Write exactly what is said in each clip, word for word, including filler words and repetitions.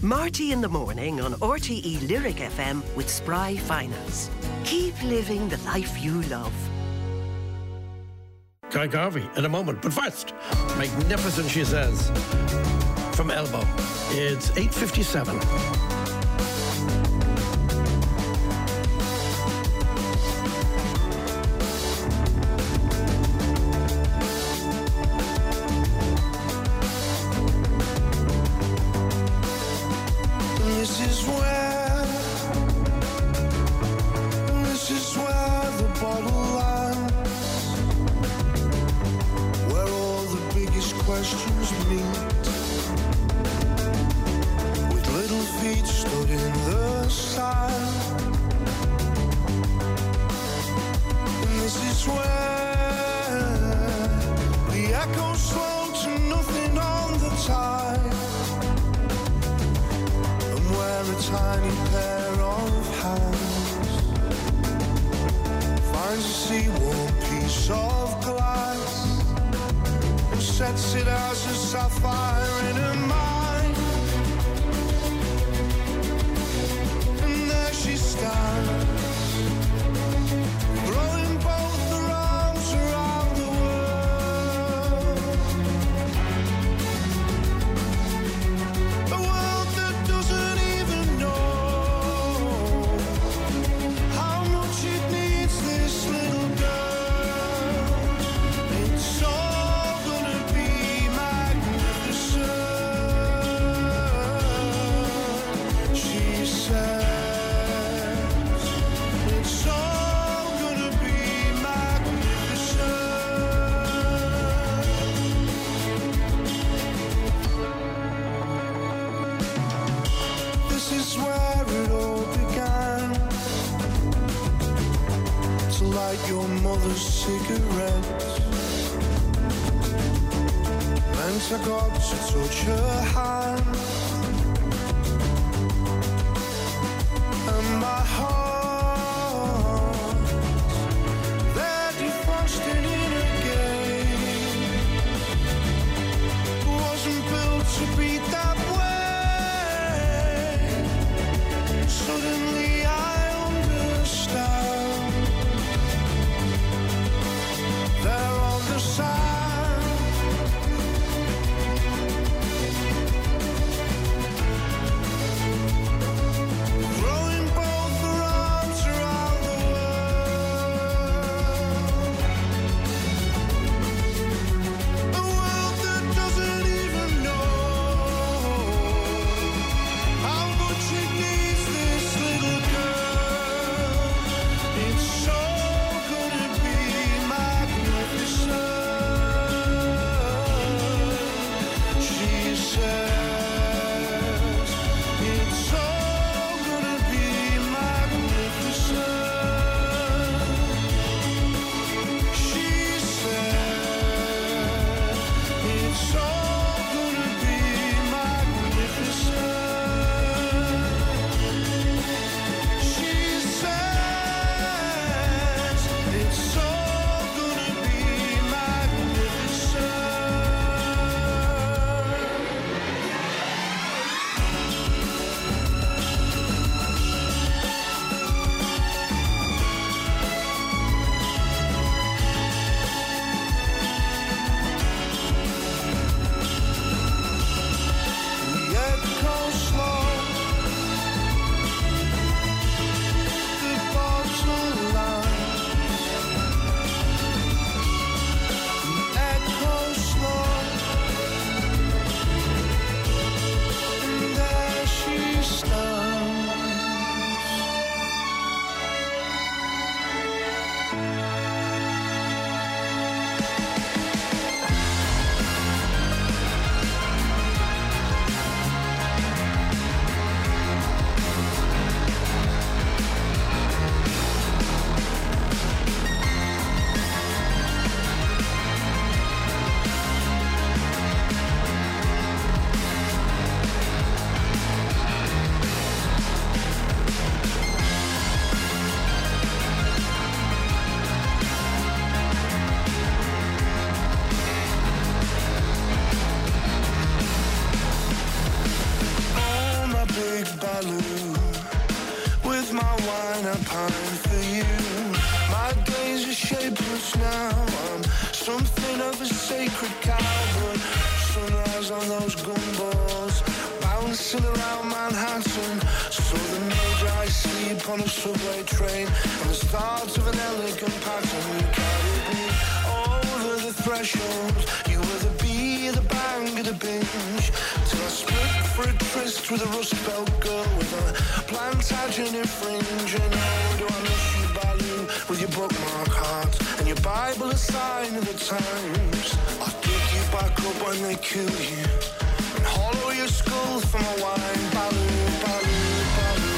Marty in the morning on R T E Lyric F M with Spry Finance. Keep living the life you love. Guy Garvey in a moment, but first, Magnificent She Says from Elbow. It's eight fifty-seven. This is where, this is where the bottle lands, where all the biggest questions meet, with little feet stood in the sand. And this is where the echoes slow to nothing on the tide, where a tiny pair of hands finds a sea-warm piece of glass and sets it as a sapphire in her mind. And there she stands, throwing both her arms around the world. A world that doesn't even know how much it needs this little girl. It's all gonna be magnificent, she says. It's all gonna be magnificent. This is where it all began, to light your mother's cigarettes. Meant I got to touch her hand, and my heart, they're defrosting in again. Wasn't built to be that way. Suddenly I understand. They're on the sand, my wine, I pine for you. My days are shapeless now. I'm something of a sacred cow, but sunrise on those gumballs, bouncing around Manhattan. So the major I sleep on a subway train, and the start of an elegant pattern. You carried me over the threshold. You were the bee, the bang, the binge, till I split for a tryst with a Rust Belt girl with a Plantagenet fringe. And oh, do I miss you, Baloo, with your bookmark heart and your Bible, a sign of the times. I'll dig you back up when they kill you and hollow your skull for my wine. Baloo, Baloo, Baloo.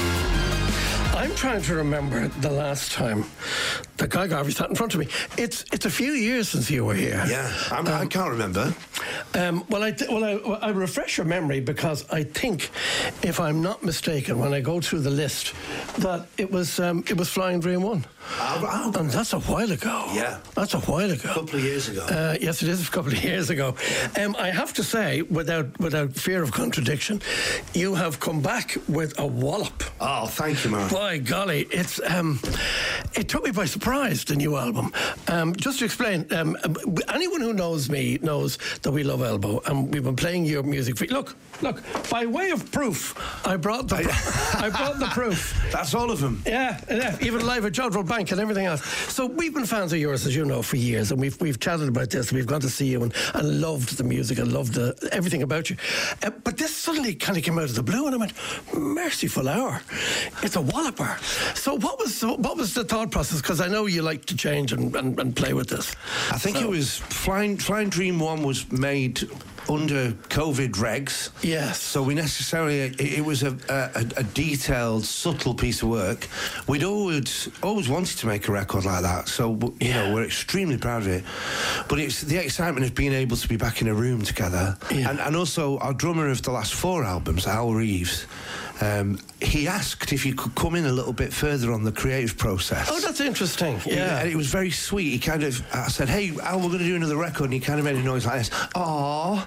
I'm trying to remember the last time that Guy Garvey sat in front of me. It's it's a few years since you were here. Yeah, I'm, um, I can't remember. Um, well, I well, I, well, I refresh your memory because I think, if I'm not mistaken, when I go through the list, that it was um, it was Flying Dream One, oh, oh, and that's a while ago. Yeah, that's a while ago. A couple of years ago. Uh, yes, it is a couple of years ago. Um, I have to say, without without fear of contradiction, you have come back with a wallop. Oh, thank you, man. By golly, it's um, it took me by surprise, the new album. Um, just to explain, um, anyone who knows me knows that we love Elbow, and we've been playing your music for. Look, look. By way of proof, I brought the I brought the proof. That's all of them. Yeah, yeah, even live at Jodrell Bank and everything else. So we've been fans of yours, as you know, for years, and we've we've chatted about this. We've gone to see you and, and loved the music and loved the, everything about you. Uh, but this suddenly kind of came out of the blue, and I went, "Merciful hour, it's a walloper." So what was what was the thought process? Because I know you like to change and, and, and play with this. I think so. it was Flying Flying Dream One was made under COVID regs. Yes. So we necessarily, it, it was a, a, a detailed, subtle piece of work. We'd always, always wanted to make a record like that. So, you yeah. know, we're extremely proud of it. But it's the excitement of being able to be back in a room together. Yeah. And, and also, our drummer of the last four albums, Al Reeves, Um, he asked if you could come in a little bit further on the creative process. Oh, that's interesting. Yeah. And it was very sweet. He kind of, I said, "Hey, Al, we're going to do another record." And he kind of made a noise like this. Aww.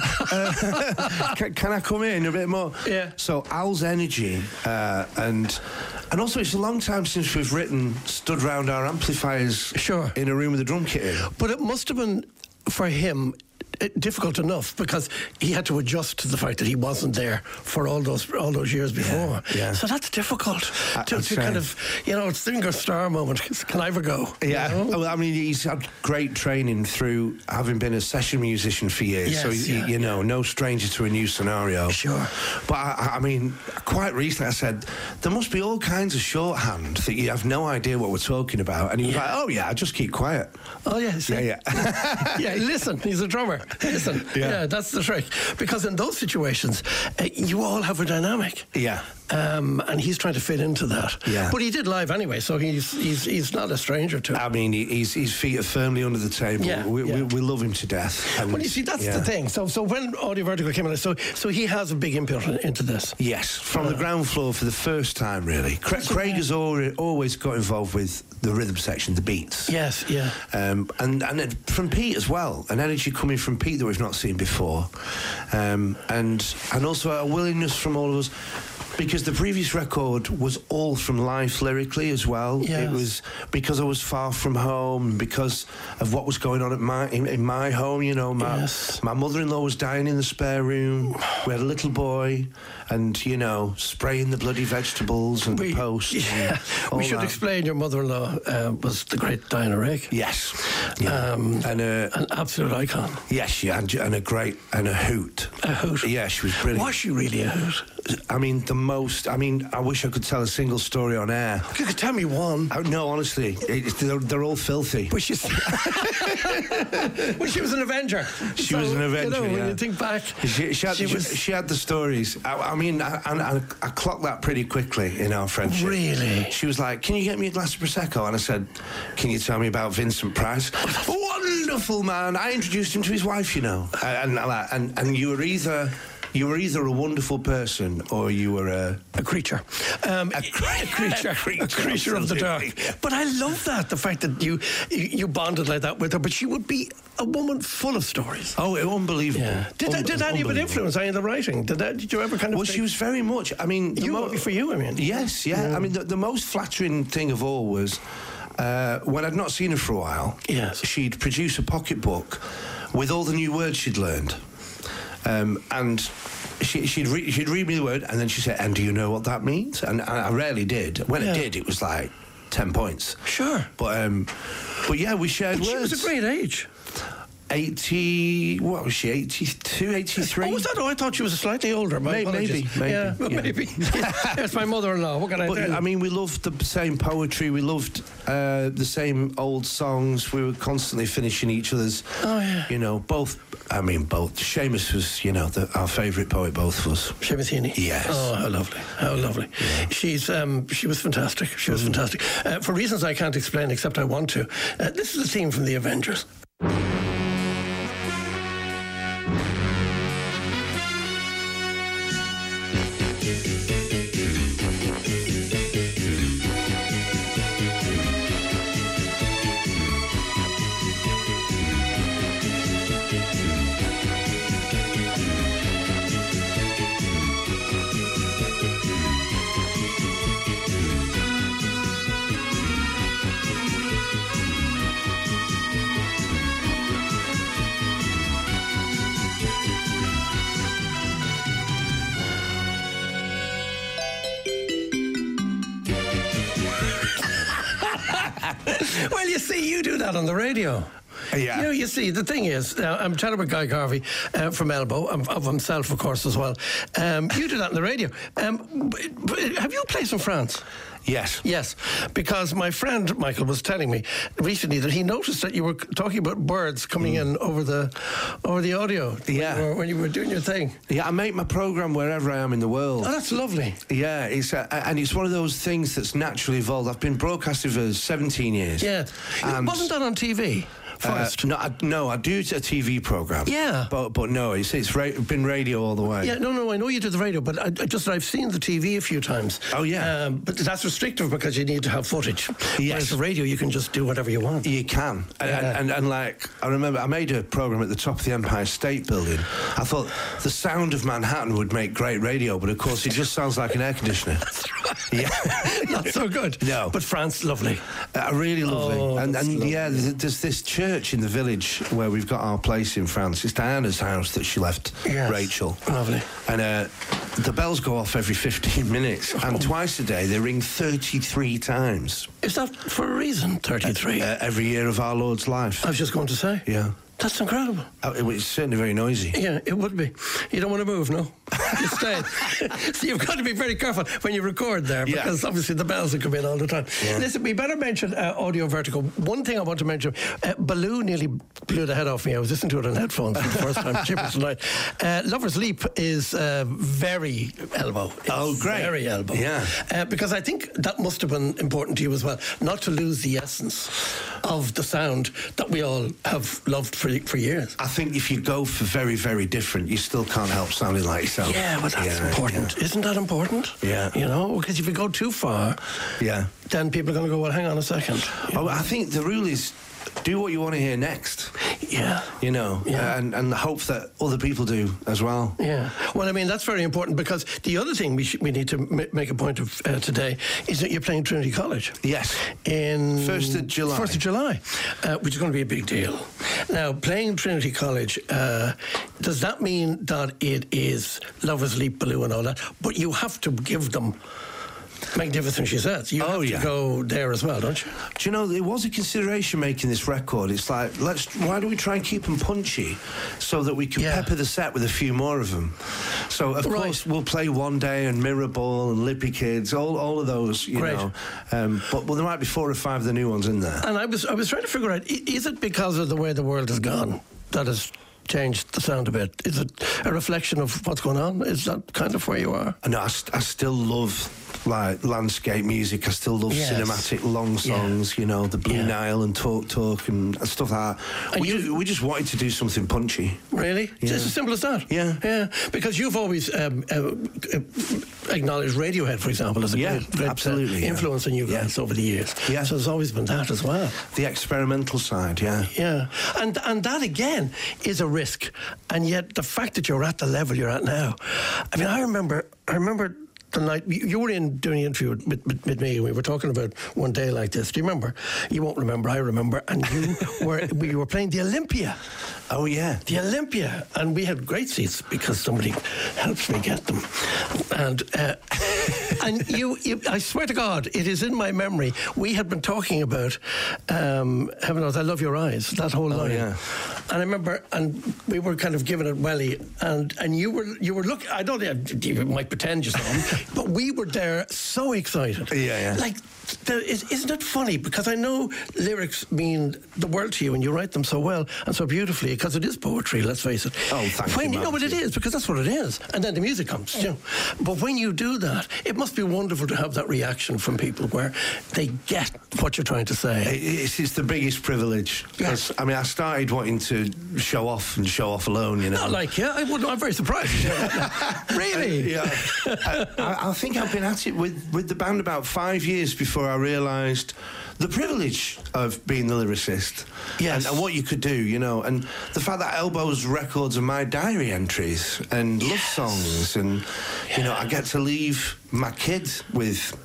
uh, can, can I come in a bit more? Yeah. So Al's energy, uh, and and also it's a long time since we've written, stood round our amplifiers sure. in a room with a drum kit in. But it must have been, for him, difficult enough because he had to adjust to the fact that he wasn't there for all those all those years before. Yeah, yeah. So that's difficult I, to, to kind of, you know, it's singer star moment. Can I ever go? Yeah, you know? well, I mean, he's had great training through having been a session musician for years. Yes, so he, yeah, you know, yeah. no stranger to a new scenario. Sure. But I, I mean, quite recently I said there must be all kinds of shorthand that you have no idea what we're talking about, and he was yeah. like, "Oh yeah, just keep quiet." Oh yeah, see? yeah, yeah, yeah. Listen, he's a drummer. Listen. Yeah. Yeah, that's the trick. Because in those situations, uh, you all have a dynamic. Yeah. Um, and he's trying to fit into that. Yeah. But he did live anyway, so he's he's he's not a stranger to it. I mean, he, he's, his feet are firmly under the table. Yeah, we, yeah. we, we love him to death. And, well, you see, that's yeah. the thing. So so when Audio Vertigo came in, so so he has a big input into this. Yes, from uh, the ground floor for the first time, really. Cra- Craig has already, always got involved with the rhythm section, the beats. Yes, yeah. Um, and and it, from Pete as well, an energy coming from Pete that we've not seen before, um, and and also a willingness from all of us. Because the previous record was all from life lyrically as well. Yes. It was because I was far from home, because of what was going on at my in, in my home. You know, my yes. my mother-in-law was dying in the spare room. We had a little boy, and you know, spraying the bloody vegetables and we, the posts. Yeah, and we should that. explain. Your mother-in-law uh, was the great Diana Rigg. Yes, yeah. um, and uh, an absolute icon. Yes, yeah, and, and a great and a hoot. A hoot. Yeah, she was brilliant. Was she really a hoot? I mean, the most. I mean, I wish I could tell a single story on air. You could tell me one. Oh, no, honestly, it, they're, they're all filthy. But she's well, she was an Avenger. She so, was an Avenger. You know, yeah. when you think back, she, she, had, she, she, was... she had the stories. I, I mean, I, I, I clocked that pretty quickly in our friendship. Really? She was like, "Can you get me a glass of Prosecco?" And I said, "Can you tell me about Vincent Price?" Wonderful man. I introduced him to his wife, you know, and and and you were either. You were either a wonderful person or you were a... A creature. Um, A, cre- a creature. a creature, A creature of the dark. absolutely. But I love that, the fact that you you bonded like that with her, but she would be a woman full of stories. Oh, unbelievable. Did, Un- did any of it unbelievable. influence any of the writing? Did, that, did you ever kind of... Well, think- she was very much... I mean... the You, mo- for you, I mean. Yes, yeah. I mean, the, the most flattering thing of all was uh, when I'd not seen her for a while, Yes. she'd produce a pocketbook with all the new words she'd learned. Um, and she, she'd, re- she'd read me the word, and then she'd say, and do you know what that means? And I, I rarely did. When Yeah. I did, it was like ten points. Sure. But, um, but yeah, we shared But she words. was a great age. eighty... What was she? eighty-two, eighty-three? Oh, was that? Oh, I thought she was slightly older. My Maybe, apologies. maybe, maybe, Yeah, yeah. maybe. It's my mother-in-law. What can I But, tell you? I mean, we loved the same poetry. We loved uh, the same old songs. We were constantly finishing each other's. Oh, yeah. You know, both. I mean, both. Seamus was, you know, the, our favourite poet. Both of us. Seamus Heaney. Yes. Oh, how lovely. How lovely. She's um, she was fantastic. She was fantastic. Uh, for reasons I can't explain except I want to. Uh, this is a theme from the Avengers. Well, you see, you do that on the radio. Yeah. You know, you see, the thing is, uh, I'm chatting with Guy Garvey uh, from Elbow, um, of himself, of course, as well. Um, you do that on the radio. Um, b- b- have you played in France? Yes. Yes, because my friend Michael was telling me recently that he noticed that you were c- talking about birds coming in over the over the audio. Yeah. when you, were, when you were doing your thing. Yeah, I make my programme wherever I am in the world. Oh, that's lovely. Yeah, it's uh, and it's one of those things that's naturally evolved. I've been broadcasting for seventeen years. Yeah, And, wasn't that on T V uh, first? no, I, no, I do a T V programme. Yeah. But but no, it's it's ra- been radio all the way. Yeah, no, no, I know you do the radio, but I, I just I've seen the T V a few times. Oh, yeah. um, but that's restrictive because you need to have footage. Yes. Whereas the radio, you can just do whatever you want. You can. And, Yeah. and, and like, I remember I made a programme at the top of the Empire State Building. I thought the sound of Manhattan would make great radio, but of course it just sounds like an air conditioner. Yeah. Not so good. No. But France, lovely. Uh, really lovely. Oh, and that's and lovely. yeah, there's, there's this church in the village where we've got our place in France. It's Diana's house that she left Yes. Rachel. Lovely. And uh, the bells go off every fifteen minutes, Oh. and twice a day they ring thirty-three times Is that for a reason, thirty-three? uh, every year of our Lord's life. I was just going to say. Yeah. That's incredible. Oh, it- it's certainly very noisy. Yeah, it would be. You don't want to move, no? You stay. So you've got to be very careful when you record there Yeah. because obviously the bells will come in all the time. Yeah. Listen, we better mention uh, Audio Vertigo. One thing I want to mention, uh, Baloo nearly blew the head off me. I was listening to it on headphones for the first time. Chippers tonight. Uh, Lover's Leap is uh, very Elbow. It's Oh, great. Very Elbow. Yeah. Uh, because I think that must have been important to you as well, not to lose the essence of the sound that we all have loved for, for years. I think if you go for very, very different, you still can't help sounding like yourself. Yeah, but that's Yeah, important. Isn't that important? Yeah. You know, because if you go too far, Yeah. then people are going to go, well, hang on a second. Oh, I think the rule is do what you want to hear next. Yeah. You know, Yeah. and and hope that other people do as well. Yeah. Well, I mean, that's very important because the other thing we, sh- we need to m- make a point of uh, today is that you're playing Trinity College. Yes. In First of July. First of July, uh, which is going to be a big deal. Now, playing Trinity College, uh, does that mean that it is Lover's Leap, Baloo, and all that? But you have to give them Magnificent, she says. You Oh, have yeah. to go there as well, don't you? Do you know, it was a consideration making this record. It's like, let's, why don't we try and keep them punchy so that we can Yeah. pepper the set with a few more of them? So, of Right. course, we'll play One Day and Mirror Ball and Lippy Kids, all, all of those, you Great. know. Um, but well, there might be four or five of the new ones in there. And I was I was trying to figure out, i- is it because of the way the world has gone that has changed the sound a bit? Is it a reflection of what's going on? Is that kind of where you are? No, I, st- I still love like landscape music. I still love Yes. cinematic long songs. Yeah. You know, the Blue Yeah. Nile and Talk Talk and stuff like that. And We, you- just, we just wanted to do something punchy. Really? Yeah. Just as simple as that? Yeah. Yeah. Because you've always um, uh, uh, acknowledged Radiohead, for example, as a Yeah, great, great uh, absolutely, yeah. influence on you guys Yeah. over the years. Yeah. So there's always been that as well. The experimental side, yeah. Yeah. And and that, again, is a risk. And yet the fact that you're at the level you're at now, I mean, I remember, I remember the night, you you were in doing an interview with, with, with me, and we were talking about one day like this. Do you remember? You won't remember, I remember. And you were, we were playing the Olympia. Oh, yeah. The Olympia, and we had great seats because somebody helps me get them. And uh, and you, you, I swear to God, it is in my memory. We had been talking about, um, heaven knows, I Love Your Eyes, that whole Oh, line. yeah. And I remember, and we were kind of giving it welly, and and you were you were looking. I don't know, you might pretend you saw him, but we were there so excited. Yeah, yeah. Like, there is, isn't it funny? Because I know lyrics mean the world to you, and you write them so well and so beautifully, because it is poetry, let's face it. Oh, thank when, you, know, but it Martin. is, because that's what it is. And then the music comes, you know. But when you do that, it must be wonderful to have that reaction from people where they get what you're trying to say. It's, it's the biggest privilege. Yes. I mean, I started wanting to show off and show off alone, you know. Not like, yeah, I would, I'm very surprised. Really? Yeah. I, I think I've been at it with, with the band about five years before I realised the privilege of being the lyricist. Yes. And, and what you could do, you know. And the fact that Elbows records are my diary entries and love songs. And, you know, I get to leave my kid with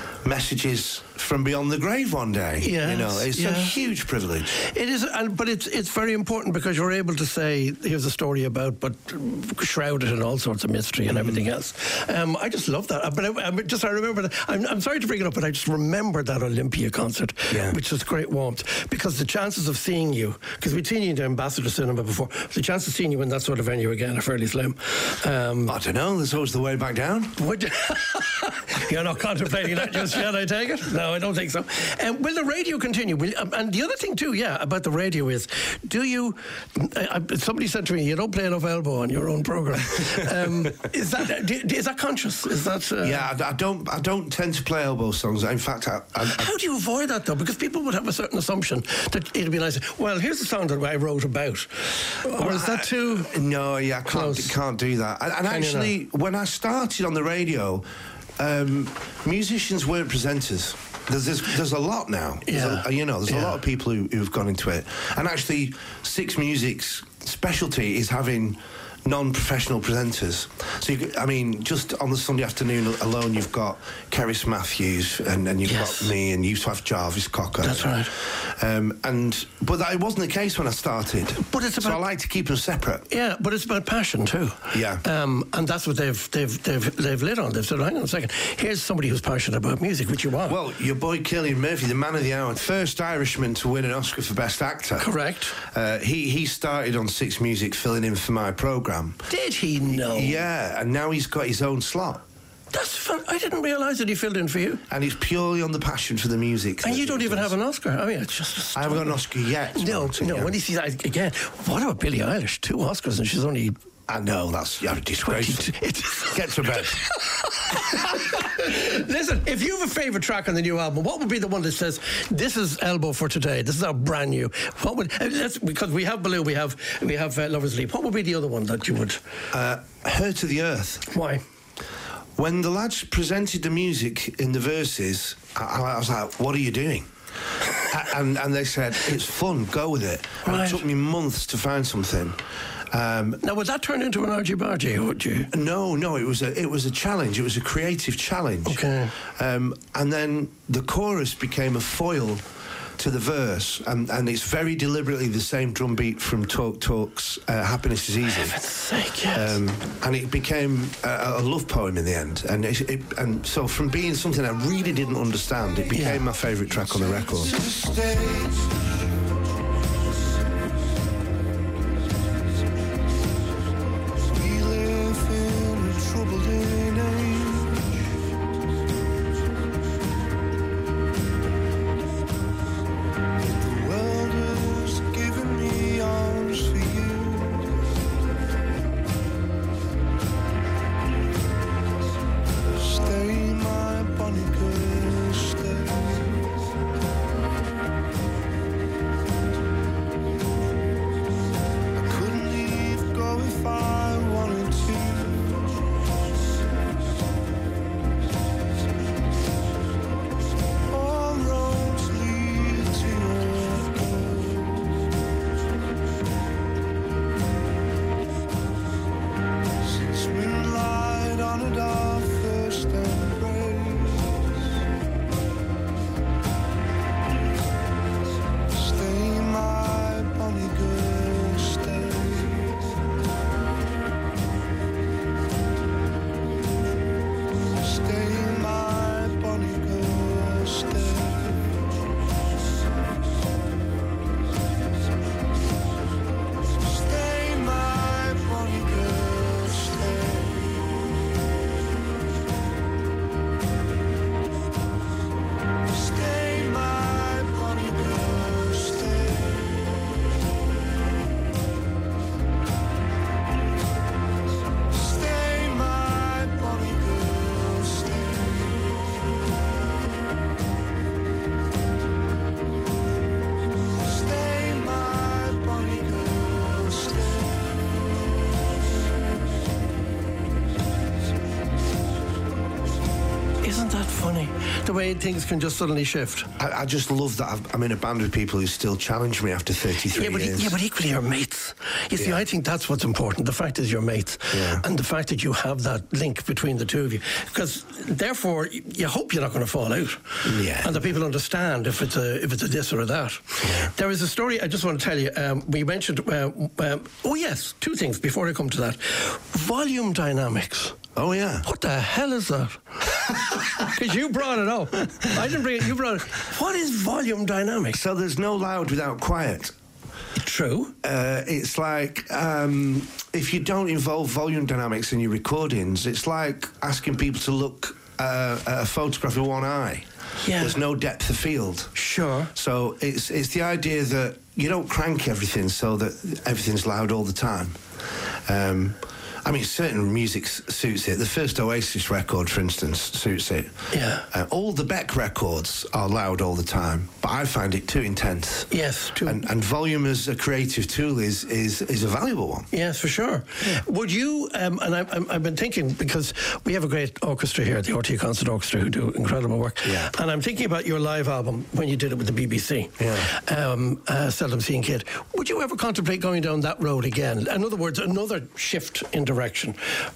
messages from beyond the grave one day. Yes, You know, it's yeah. a huge privilege. It is, and, but it's it's very important because you're able to say, here's a story about, but shrouded in all sorts of mystery and everything else. Um, I just love that. But I, I just, I remember that, I'm, I'm sorry to bring it up, but I just remember that Olympia concert, Yeah. which was great warmth, because the chances of seeing you, because we'd seen you in the Ambassador Cinema before, the chance of seeing you in that sort of venue again are fairly slim. Um, I don't know, there's always the way back down. Would you? You're not contemplating that just yet, I take it? No, I don't think so. Um, will the radio continue? Will, um, and the other thing, too, yeah, about the radio is, do you... I, I, somebody said to me, you don't play enough elbow on your own programme. Um, is that do, is that conscious? Is that... Uh, Yeah, I, I don't I don't tend to play elbow songs. In fact, I... I, I How do you avoid that, though? Because people would have a certain assumption that it'd be nice. Well, here's the song that I wrote about. Or is that too... No, yeah, I can't, Close. can't do that. And, and Can you actually, when I started on the radio, um, musicians weren't presenters. There's, there's, there's a lot now. There's Yeah. a, you know, there's Yeah. a lot of people who, who've gone into it. And actually, Six Music's specialty is having non-professional presenters. So, you, I mean, just on the Sunday afternoon alone, you've got Keris Matthews, and, and you've Yes. got me, and you used to have Jarvis Cocker. That's right. Um, and but that wasn't the case when I started. But it's so I about- like to keep them separate. Yeah, but it's about passion too. Yeah. Um, and that's what they've they've they've they've lit on. They've said, hang on a second, here's somebody who's passionate about music, which you are. Well, your boy Cillian Murphy, the man of the hour, first Irishman to win an Oscar for Best Actor. Correct. Uh, he he started on Six Music, filling in for my programme. Did he know? Yeah, and now he's got his own slot, That's fun. I didn't realise that he filled in for you. and it's purely on the passion for the music. And that you he don't even does. have an Oscar. I mean, it's just... I haven't got an Oscar yet. No, Martin, no. yeah. When he sees that again, what about Billie Eilish? Two Oscars, and she's only... I know, that's yeah, disgraceful. It's- Get to bed. Listen, if you have a favourite track on the new album, what would be the one that says, this is Elbow for today, this is our brand new... What would... uh, Let's, because we have Baloo, we have we have uh, Lover's Leap. What would be the other one that you would... Uh, Her to the Earth. Why? When the lads presented the music in the verses, I, I was like, what are you doing? A- and, and they said, it's fun, go with it. And Right. it took me months to find something. Um, Now, would that turn into an argy-bargy, or would you... no, no, it was a it was a challenge. It was a creative challenge. Okay. Um, and then the chorus became a foil to the verse, and, and it's very deliberately the same drum beat from Talk Talk's uh, Happiness is Easy. For heaven's sake, yes. Um, and it became a, a love poem in the end, and it, it, and so from being something I really didn't understand, it became Yeah. my favourite track on the record. To the States. We live in a troubled age. The world has given me arms for you. Stay my Isn't that funny? The way things can just suddenly shift. I, I just love that I've, I'm in a band with people who still challenge me after thirty-three yeah, but, years. Yeah, but equally you're mates. You see, Yeah. I think that's what's important. The fact is you're mates. Yeah. And the fact that you have that link between the two of you. Because therefore, y- you hope you're not going to fall out. Yeah. And that people understand if it's a if it's a this or a that. Yeah. There is a story I just want to tell you. Um, we mentioned, uh, um, oh yes, two things before I come to that. Volume dynamics. Oh, yeah. What the hell is that? Because you brought it up. I didn't bring it, you brought it. What is volume dynamics? So there's no loud without quiet. True. Uh, it's like um, if you don't involve volume dynamics in your recordings, it's like asking people to look uh, at a photograph with one eye. Yeah. There's no depth of field. Sure. So it's it's the idea that you don't crank everything so that everything's loud all the time. Um, I mean, certain music s- suits it. The first Oasis record, for instance, suits it. Yeah. Uh, all the Beck records are loud all the time, but I find it too intense. Yes, too. And, and volume as a creative tool is is, is a valuable one. Yes, for sure. Would you, um, and I, I'm, I've been thinking, because we have a great orchestra here, the R T E Concert Orchestra, who do incredible work. Yeah. And I'm thinking about your live album when you did it with the B B C. Yeah. Um, uh, Seldom Seen Kid. Would you ever contemplate going down that road again? In other words, another shift in direction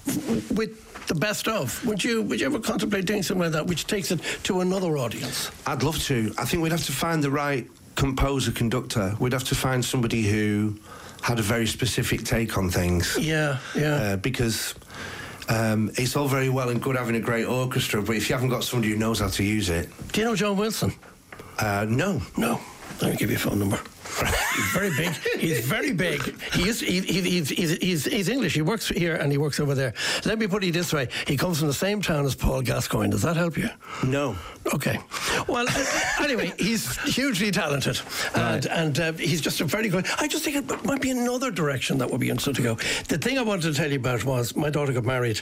with the best of. Would you would you ever contemplate doing something like that, which takes it to another audience? I'd love to. I think we'd have to find the right composer, conductor. We'd have to find somebody who had a very specific take on things. Yeah, yeah. Uh, because um, it's all very well and good having a great orchestra, but if you haven't got somebody who knows how to use it, Do you know John Wilson? uh, no. No. Let me give you a phone number. He's very big. He's very big. He is, he, he, he's, he's, he's, he's English. He works here and he works over there. Let me put it this way. He comes from the same town as Paul Gascoigne. Does that help you? No. Okay. Well, uh, anyway, he's hugely talented. And, and uh, he's just a very good... I just think it might be another direction that would be interesting to go. The thing I wanted to tell you about was my daughter got married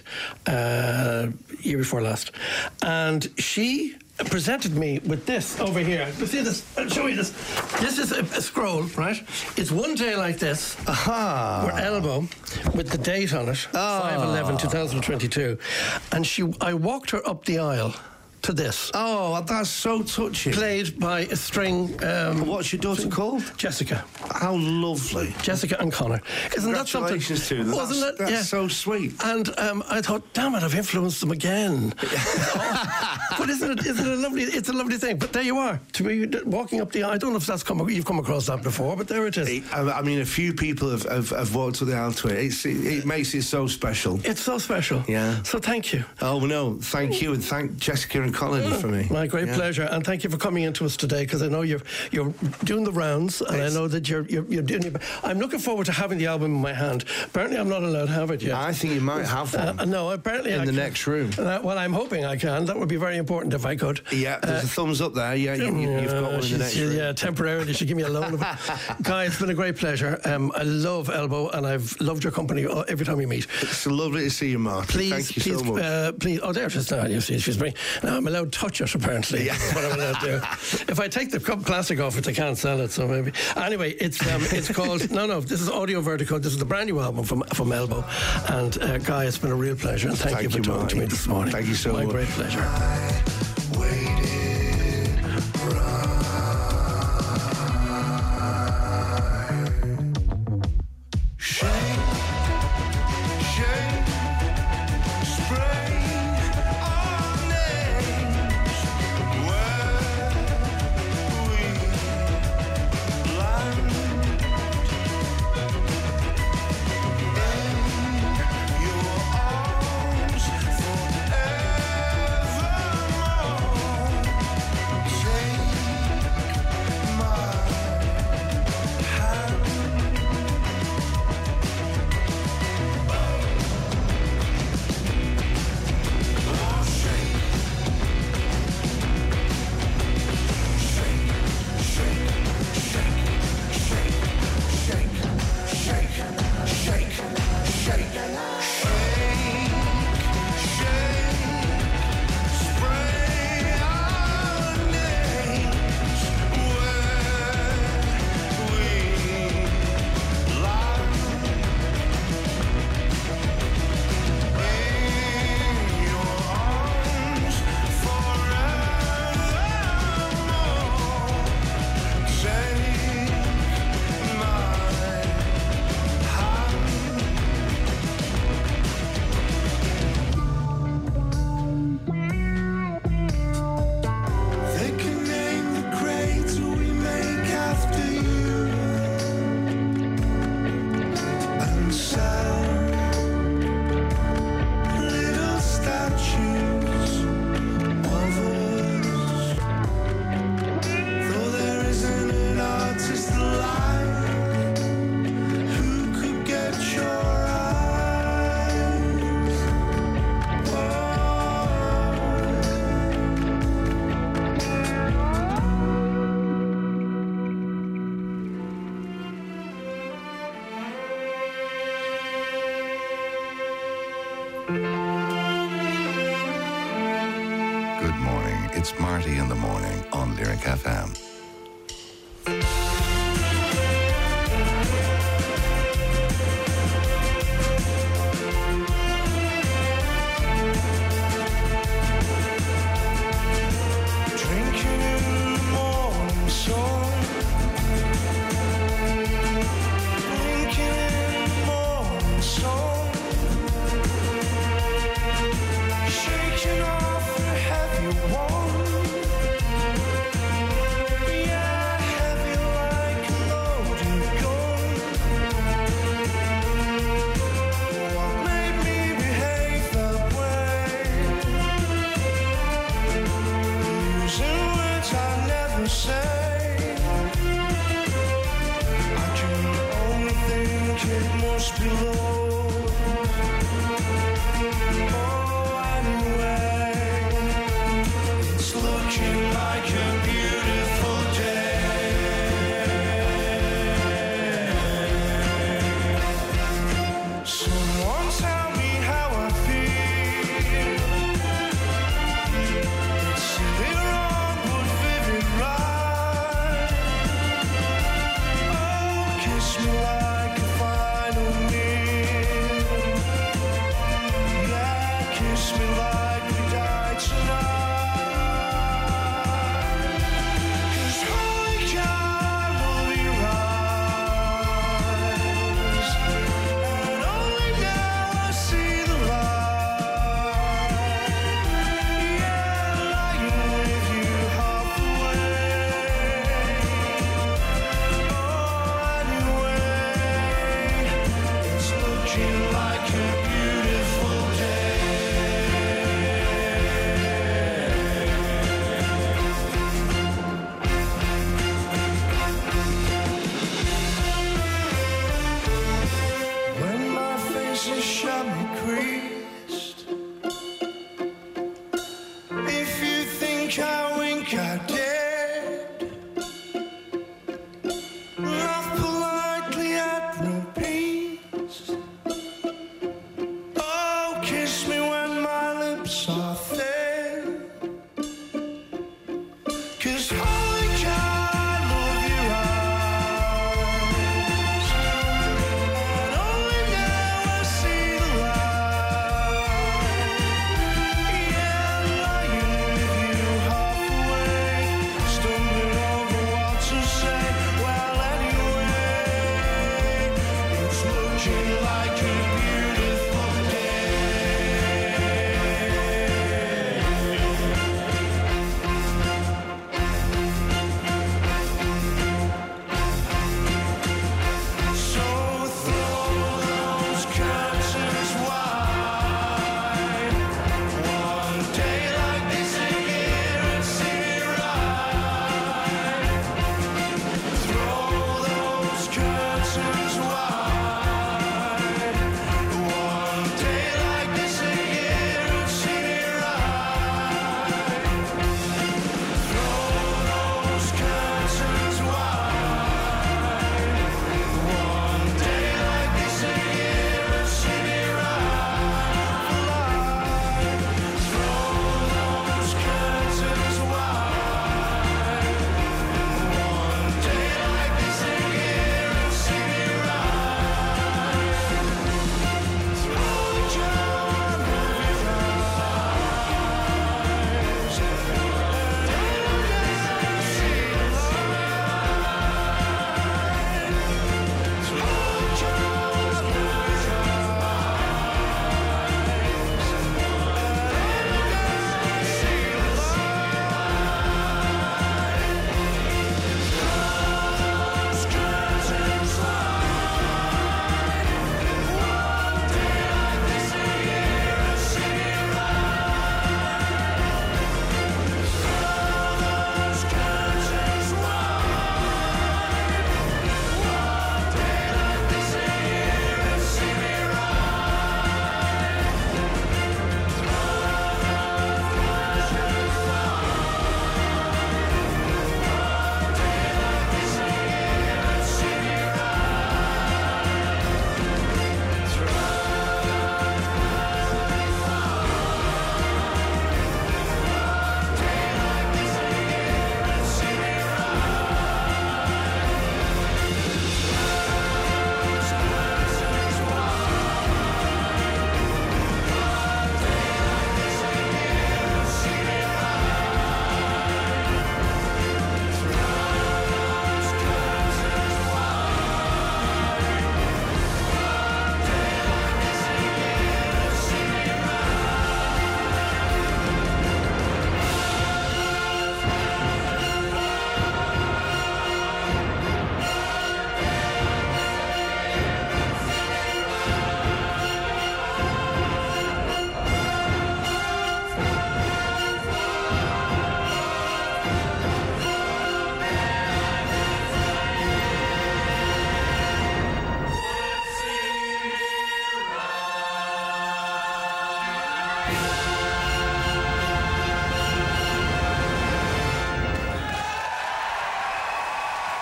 uh, year before last. And she... presented me with this over here. You see this? I'll show you this. This is a, a scroll, right? It's one day like this. Aha. Or elbow with the date on it. Ah. five eleven twenty twenty-two. And she, I walked her up the aisle to this. Oh, that's so touching. Played by a string. Um, What's your daughter called? Jessica. How lovely. Jessica and Connor. Isn't that something? Congratulations to them. Wasn't that's, it? That's Yeah. so sweet. And um, I thought, damn it, I've influenced them again. But isn't it? Isn't it a lovely? It's a lovely thing. But there you are, to be walking up the aisle. I don't know if that's come. You've come across that before, but there it is. It, I I mean, a few people have, have, have walked up the aisle to it. It's, it. It makes it so special. It's so special. Yeah. So thank you. Oh, no, thank you, and thank Jessica and Colin for me. My great Yeah. pleasure, and thank you for coming into us today, because I know you're you're doing the rounds, and Thanks. I know that you're you're, you're doing. Your, I'm looking forward to having the album in my hand. Apparently, I'm not allowed to have it yet. I think you might have one. Uh, no, apparently In I the can. next room. Uh, well, I'm hoping I can. That would be very important if I could. Yeah, there's Uh, a thumbs up there. Yeah, you, you, you've got one in the she's- next she- room. Yeah, temporarily. She give me a loan of it. Guy, it's been a great pleasure. Um, I love Elbow, and I've loved your company uh, every time we meet. It's lovely to see you, Mark. Please, Thank you please, so much. Uh, please. Oh, there it is now. You see, she's bringing. Now I'm allowed to touch it. Apparently, Yeah. that's what I'm allowed to do. If I take the cup plastic off it, I can't sell it. So maybe. Anyway, it's um, it's called. No, no. This is Audio Vertigo. This is the brand new album from from Elbow. And uh, Guy, it's been a real pleasure. And thank, Thank you for you, talking to me Mark. this morning. Thank you so My much. great pleasure. Waited right. Shake, shake, spray our names where we land. In your arms forevermore. Good morning. It's Marty in the morning on Lyric F M.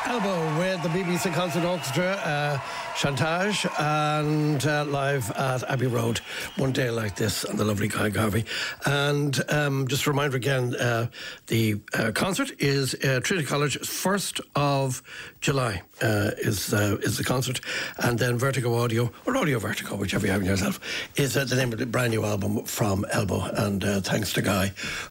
Elbow with the B B C Concert Orchestra, uh, Chantage, and uh, live at Abbey Road. One day like this, and the lovely Guy Garvey. And um, just a reminder again, uh, the uh, concert is uh, Trinity College, first of July uh, is uh, is the concert, and then Vertigo Audio, or Audio Vertigo, whichever you have in yourself, is uh, the name of the brand new album from Elbow. And uh, thanks to Guy